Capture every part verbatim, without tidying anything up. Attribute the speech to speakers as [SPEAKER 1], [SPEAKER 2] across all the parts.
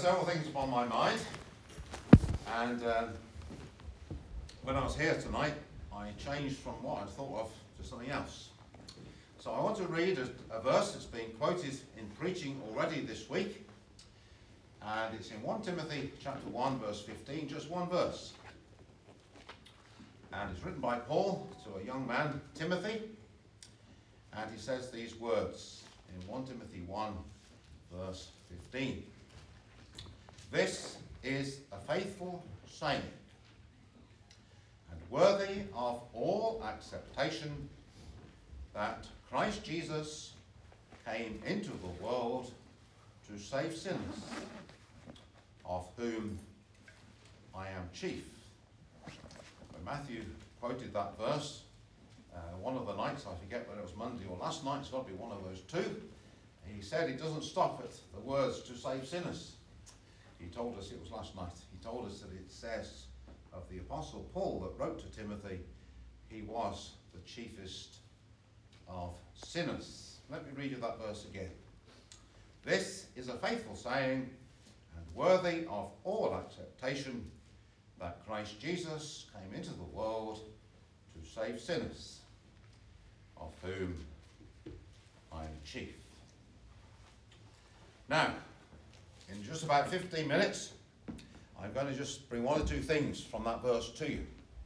[SPEAKER 1] several things upon my mind, and um, when I was here tonight, I changed from what I thought of to something else. So I want to read a, a verse that's been quoted in preaching already this week, and it's in First Timothy chapter one, verse fifteen, just one verse. And it's written by Paul to a young man, Timothy, and he says these words in First Timothy one, verse fifteen. This is a faithful saying, and worthy of all acceptation, that Christ Jesus came into the world to save sinners, of whom I am chief. When Matthew quoted that verse, uh, one of the nights, I forget whether it was Monday or last night, it's got to be one of those two, he said it doesn't stop at the words to save sinners. He told us, it was last night, he told us that it says of the Apostle Paul that wrote to Timothy, he was the chiefest of sinners. Let me read you that verse again. This is a faithful saying and worthy of all acceptation, that Christ Jesus came into the world to save sinners, of whom I am chief. Now, in just about fifteen minutes, I'm going to just bring one or two things from that verse to you.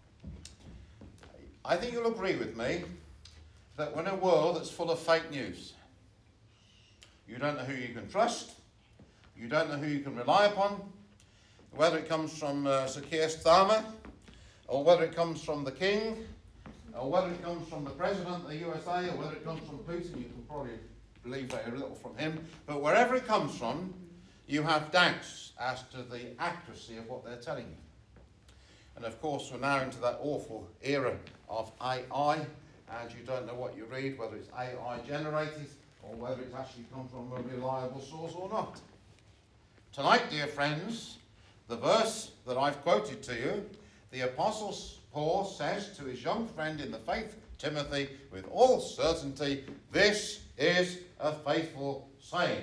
[SPEAKER 1] I think you'll agree with me that we're in a world that's full of fake news. You don't know who you can trust. You don't know who you can rely upon. Whether it comes from uh, Sir Keir Starmer, or whether it comes from the King, or whether it comes from the President of the U S A, or whether it comes from Putin, you can probably believe very little from him. But wherever it comes from, you have doubts as to the accuracy of what they're telling you. And of course, we're now into that awful era of A I, and you don't know what you read, whether it's A I generated, or whether it's actually come from a reliable source or not. Tonight, dear friends, the verse that I've quoted to you, the Apostle Paul says to his young friend in the faith, Timothy, with all certainty, this is a faithful saying.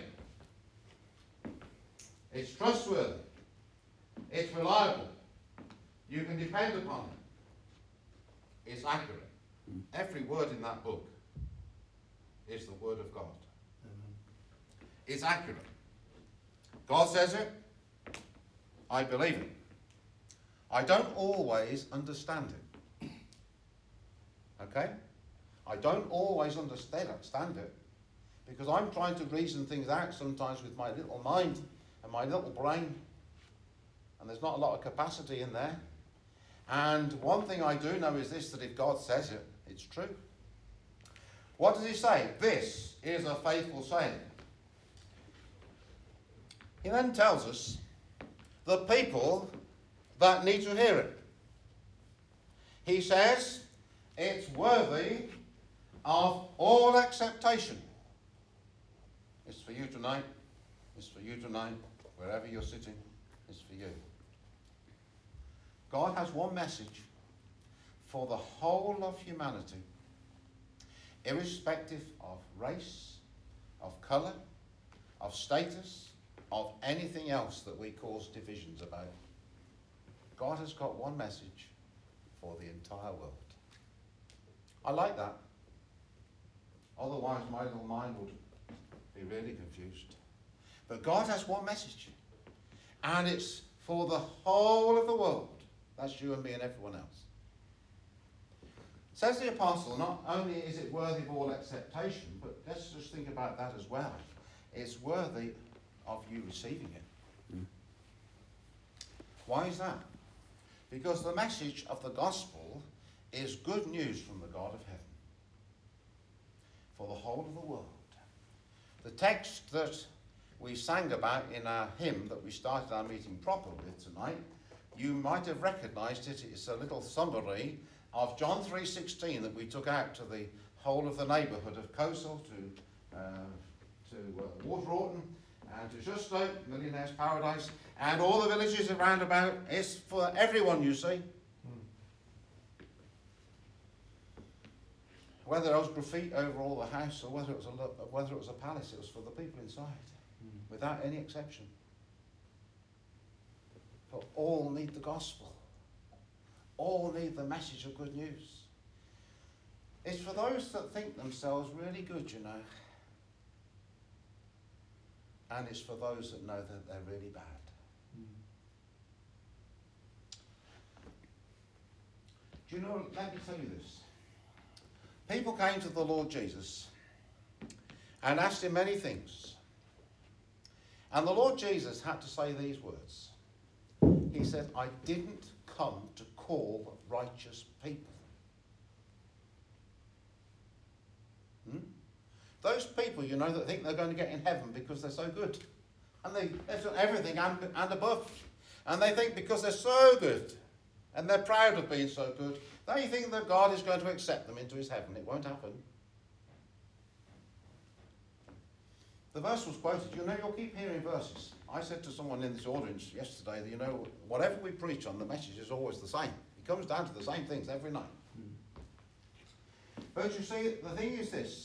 [SPEAKER 1] It's trustworthy. It's reliable. You can depend upon it. It's accurate. Every word in that book is the word of God. It's accurate. God says it. I believe it. I don't always understand it. Okay? I don't always understand it because I'm trying to reason things out sometimes with my little mind and my little brain, and there's not a lot of capacity in there. And one thing I do know is this, that if God says it, it's true. What does he say? This is a faithful saying. He then tells us the people that need to hear it. He says it's worthy of all acceptation. It's for you tonight. It's for you tonight. Wherever you're sitting, it's for you. God has one message for the whole of humanity, irrespective of race, of colour, of status, of anything else that we cause divisions about. God has got one message for the entire world. I like that. Otherwise my little mind would be really confused. But God has one message, and it's for the whole of the world. That's you and me and everyone else. Says the apostle, not only is it worthy of all acceptation, but let's just think about that as well. It's worthy of you receiving it. Mm. Why is that? Because the message of the gospel is good news from the God of heaven for the whole of the world. The text that we sang about in our hymn that we started our meeting proper with tonight, you might have recognised it. It's a little summary of John three sixteen that we took out to the whole of the neighbourhood of Cosel, to, uh, to uh, Waterorton, and to Justo, Millionaire's Paradise, and all the villages around about. It's for everyone, you see. Hmm. Whether there was graffiti over all the house, or whether it was a whether it was a palace, it was for the people inside, hmm. without any exception. But all need the gospel. All need the message of good news. It's for those that think themselves really good, you know. And it's for those that know that they're really bad. Mm. Do you know, let me tell you this. People came to the Lord Jesus and asked him many things. And the Lord Jesus had to say these words. He said, I didn't come to call righteous people. Hmm? Those people, you know, that think they're going to get in heaven because they're so good. And they, they've done everything and, and above. And they think because they're so good, and they're proud of being so good, they think that God is going to accept them into his heaven. It won't happen. The verse was quoted. You know, you'll keep hearing verses. I said to someone in this audience yesterday that, you know, whatever we preach on, the message is always the same. It comes down to the same things every night. Mm. But you see, the thing is this.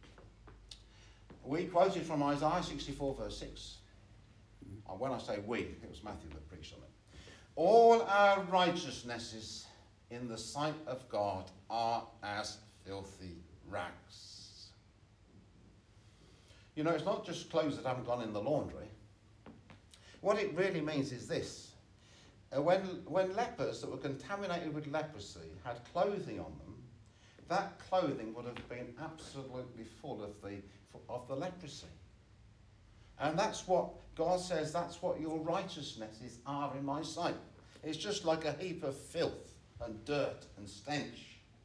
[SPEAKER 1] We quoted from Isaiah sixty-four verse six. Mm. When I say we, it was Matthew that preached on it. All our righteousnesses in the sight of God are as filthy rags. You know, it's not just clothes that haven't gone in the laundry. What it really means is this. Uh, when, when lepers that were contaminated with leprosy had clothing on them, that clothing would have been absolutely full of the, of the leprosy. And that's what God says, that's what your righteousnesses are in my sight. It's just like a heap of filth and dirt and stench.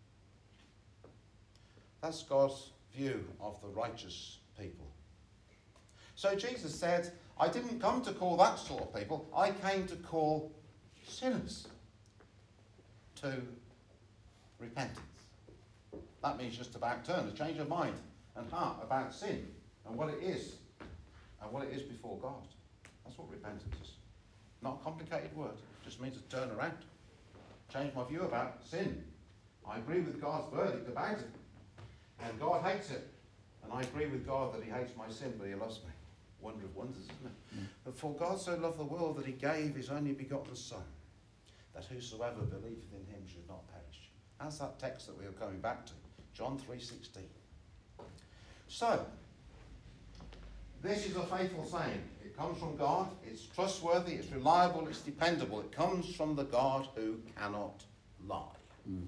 [SPEAKER 1] That's God's view of the righteous people. So Jesus said, I didn't come to call that sort of people. I came to call sinners to repentance. That means just about turn, a change of mind and heart about sin and what it is and what it is before God. That's what repentance is. Not a complicated word. It just means to turn around. Change my view about sin. I agree with God's verdict about it. And God hates it. And I agree with God that he hates my sin, but he loves me. Wonder of wonders, isn't it? Mm. But for God so loved the world that he gave his only begotten Son, that whosoever believeth in him should not perish. That's that text that we are coming back to. John three sixteen. So, this is a faithful saying. It comes from God. It's trustworthy. It's reliable. It's dependable. It comes from the God who cannot lie. Mm.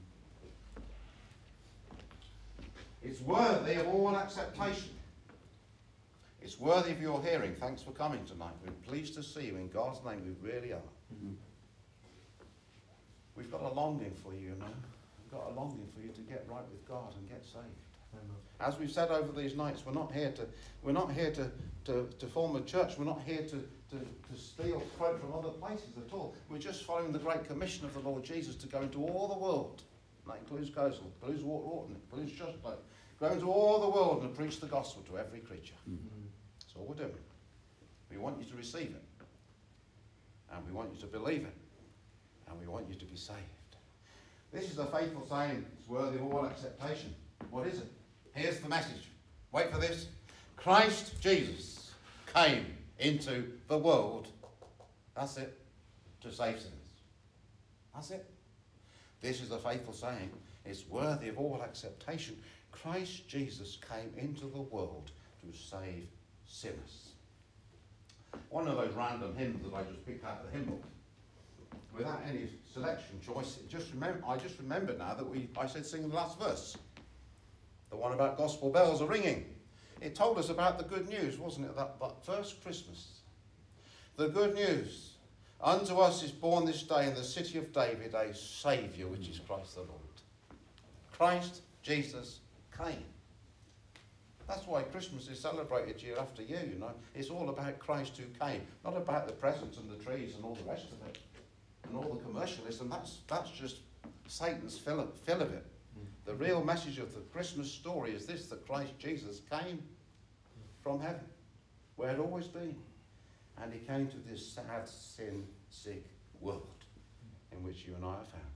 [SPEAKER 1] It's worthy of all acceptation. It's worthy of your hearing. Thanks for coming tonight. We're pleased to see you. In God's name, we really are. Mm-hmm. We've got a longing for you, you know. We've got a longing for you to get right with God and get saved. Amen. As we've said over these nights, we're not here to we're not here to, to, to form a church. We're not here to, to, to steal, quote from other places at all. We're just following the great commission of the Lord Jesus to go into all the world. And that includes Gosel, includes Wharton, includes Justlow. Go into all the world and preach the gospel to every creature. Mm-hmm. That's all we're doing. We want you to receive it. And we want you to believe it. And we want you to be saved. This is a faithful saying. It's worthy of all acceptation. What is it? Here's the message. Wait for this. Christ Jesus came into the world. That's it. To save sinners. That's it. This is a faithful saying. It's worthy of all acceptation. Christ Jesus came into the world to save sinners. One of those random hymns that I just picked out of the hymn book, without any selection choice, just remember, I just remembered now that we I said sing the last verse. The one about gospel bells are ringing. It told us about the good news, wasn't it? That, that first Christmas. The good news. Unto us is born this day in the city of David a Saviour, which is Christ the Lord. Christ Jesus came. That's why Christmas is celebrated year after year, you know. It's all about Christ who came, not about the presents and the trees and all the rest of it, and all the commercialism. That's that's just Satan's fill of, fill of it. Mm. The real message of the Christmas story is this, that Christ Jesus came from heaven, where it had always been. And he came to this sad, sin-sick world in which you and I are found.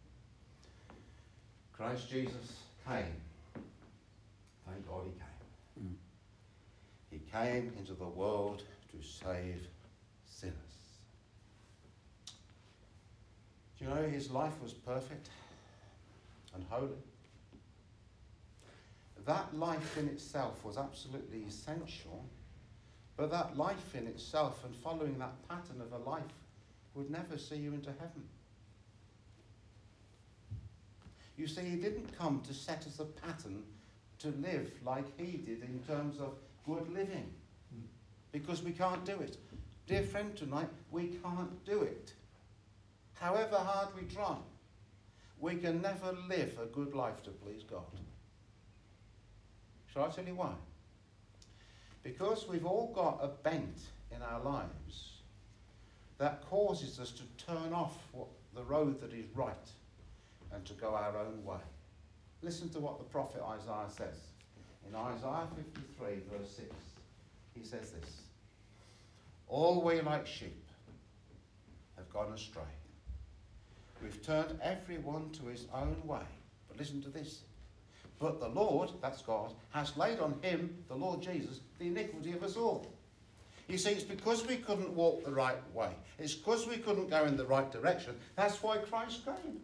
[SPEAKER 1] Christ Jesus came. Thank God he came. Mm. He came into the world to save sinners. know, his life was perfect and holy. That life in itself was absolutely essential, but that life in itself and following that pattern of a life would never see you into heaven. You see, he didn't come to set us a pattern to live like he did in terms of good living, because we can't do it. Dear friend, tonight, we can't do it. However hard we try, we can never live a good life to please God. Shall I tell you why? Because we've all got a bent in our lives that causes us to turn off what, the road that is right and to go our own way. Listen to what the prophet Isaiah says. In Isaiah fifty-three, verse six, he says this: all we like sheep have gone astray. We've turned everyone to his own way. But listen to this. But the Lord, that's God, has laid on him, the Lord Jesus, the iniquity of us all. You see, it's because we couldn't walk the right way. It's because we couldn't go in the right direction. That's why Christ came.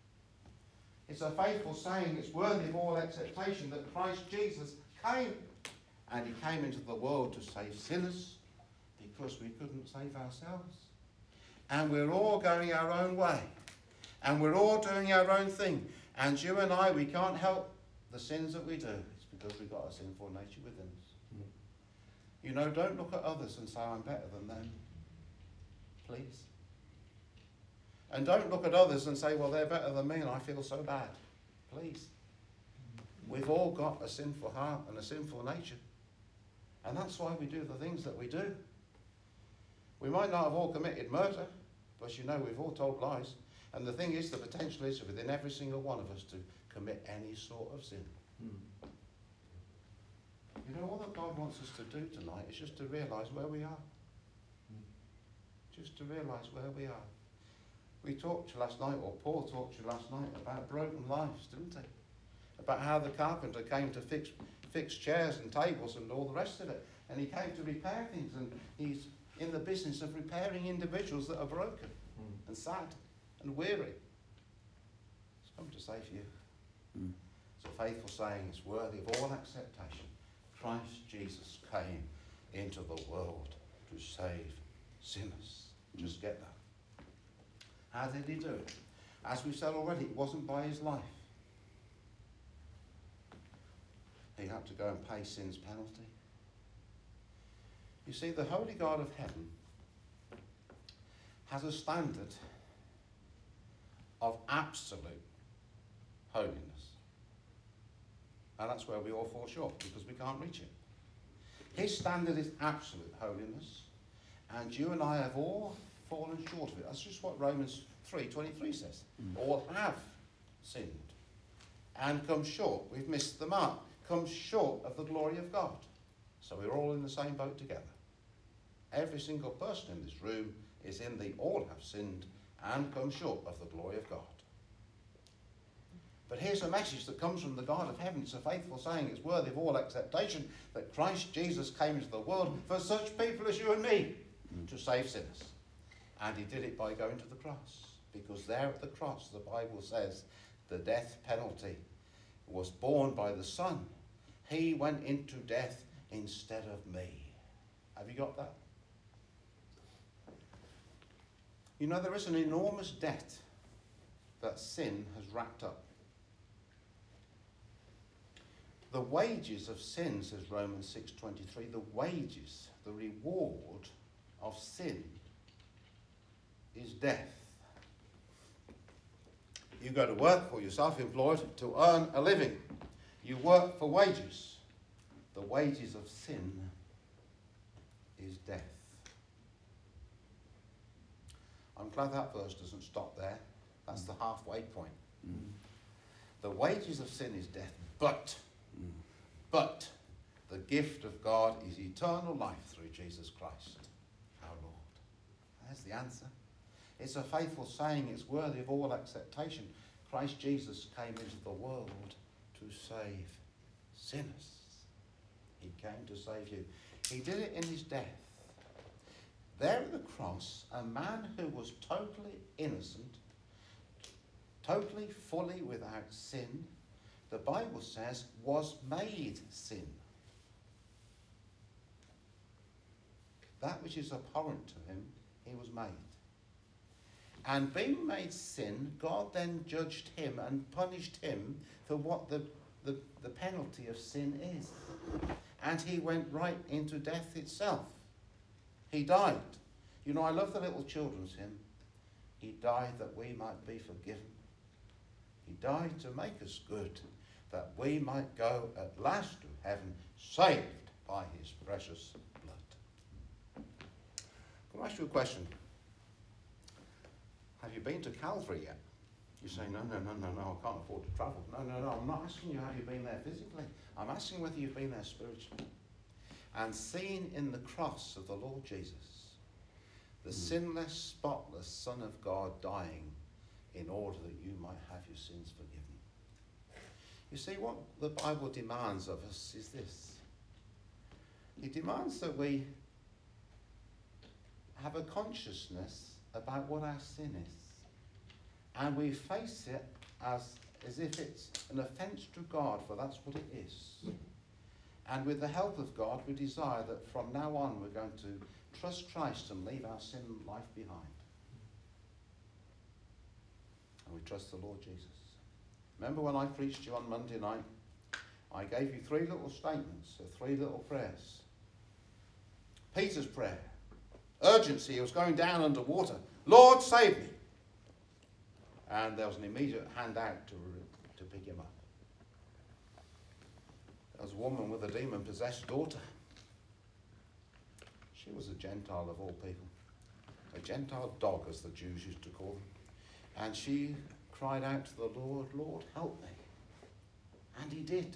[SPEAKER 1] It's a faithful saying, it's worthy of all acceptation, that Christ Jesus came. And he came into the world to save sinners because we couldn't save ourselves. And we're all going our own way. And we're all doing our own thing. And you and I, we can't help the sins that we do. It's because we've got a sinful nature within us. Mm. You know, don't look at others and say, I'm better than them. Please. And don't look at others and say, well, they're better than me and I feel so bad. Please. We've all got a sinful heart and a sinful nature. And that's why we do the things that we do. We might not have all committed murder, but you know, we've all told lies. And the thing is, the potential is within every single one of us to commit any sort of sin. Mm. You know, all that God wants us to do tonight is just to realise where we are. Mm. Just to realise where we are. We talked to you last night, or Paul talked to you last night, about broken lives, didn't he? About how the carpenter came to fix, fix chairs and tables and all the rest of it. And he came to repair things, and he's in the business of repairing individuals that are broken mm. and sad and weary. It's come to save you. Mm. It's a faithful saying, it's worthy of all acceptation. Christ Jesus came into the world to save sinners. Just get that. How did he do it? As we've said already, it wasn't by his life. He had to go and pay sin's penalty. You see, the holy God of heaven has a standard of absolute holiness. And that's where we all fall short, because we can't reach it. His standard is absolute holiness, and you and I have all fallen short of it. That's just what Romans three twenty-three says. Mm. All have sinned and come short. We've missed the mark. Come short of the glory of God. So we're all in the same boat together. Every single person in this room is in the all have sinned and come short of the glory of God. But here's a message that comes from the God of heaven. It's a faithful saying, it's worthy of all acceptation, that Christ Jesus came into the world for such people as you and me, mm. to save sinners. And he did it by going to the cross. Because there at the cross, the Bible says, the death penalty was borne by the Son. He went into death instead of me. Have you got that? You know, there is an enormous debt that sin has wrapped up. The wages of sin, says Romans six twenty-three, the wages, the reward of sin is death. You go to work or you're self-employed to earn a living. You work for wages. The wages of sin is death. I'm glad that verse doesn't stop there. That's the halfway point. Mm. The wages of sin is death, but, mm. but the gift of God is eternal life through Jesus Christ, our Lord. There's the answer. It's a faithful saying, it's worthy of all acceptation. Christ Jesus came into the world to save sinners. He came to save you. He did it in his death. There at the cross, a man who was totally innocent, totally, fully without sin, the Bible says, was made sin. That which is abhorrent to him, he was made. And being made sin, God then judged him and punished him for what the, the, the penalty of sin is. And he went right into death itself. He died. You know, I love the little children's hymn. He died that we might be forgiven. He died to make us good, that we might go at last to heaven, saved by his precious blood. Can I ask you a question? Have you been to Calvary yet? You say, no, no, no, no, no, I can't afford to travel. No, no, no, I'm not asking you have you been there physically. I'm asking whether you've been there spiritually. And seen in the cross of the Lord Jesus, the mm. sinless, spotless Son of God dying in order that you might have your sins forgiven. You see, what the Bible demands of us is this. It demands that we have a consciousness about what our sin is. And we face it as, as if it's an offence to God, for that's what it is. And with the help of God, we desire that from now on we're going to trust Christ and leave our sin life behind. And we trust the Lord Jesus. Remember when I preached to you on Monday night? I gave you three little statements, or three little prayers. Peter's prayer. Urgency, he was going down under water. Lord, save me. And there was an immediate hand out to, to pick him up. There was a woman with a demon-possessed daughter. She was a Gentile of all people. A Gentile dog, as the Jews used to call them. And she cried out to the Lord, Lord, help me. And he did.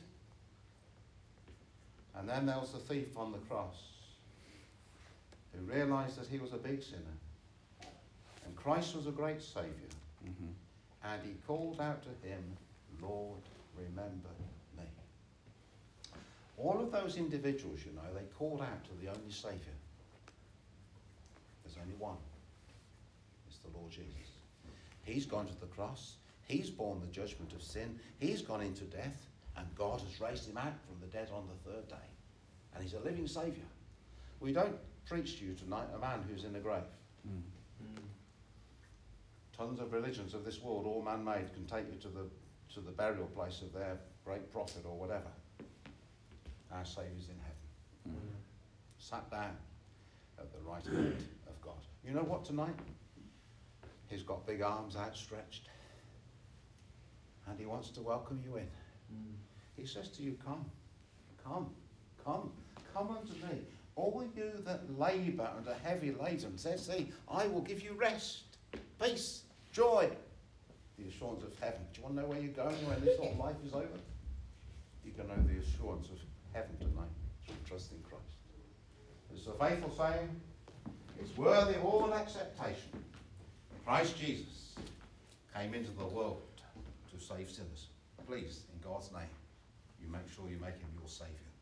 [SPEAKER 1] And then there was the thief on the cross, who realised that he was a big sinner. And Christ was a great saviour. Mm-hmm. And he called out to him, Lord, remember me. All of those individuals, you know, they called out to the only saviour. There's only one. It's the Lord Jesus. He's gone to the cross. He's borne the judgment of sin. He's gone into death. And God has raised him out from the dead on the third day. And he's a living saviour. We don't preach to you tonight a man who's in a grave. Mm. Mm. Tons of religions of this world, all man-made, can take you to the to the burial place of their great prophet or whatever. Our Saviour's in heaven. Mm. Sat down at the right hand of God. You know what tonight? He's got big arms outstretched. And he wants to welcome you in. Mm. He says to you, come, come, come, come unto me. All you that labour and are heavy laden, says he, I will give you rest, peace, joy, the assurance of heaven. Do you want to know where you're going when this whole life is over? You can know the assurance of heaven tonight through trusting Christ. It's a faithful saying, it's worthy of all acceptation. Christ Jesus came into the world to save sinners. Please, in God's name, you make sure you make him your saviour.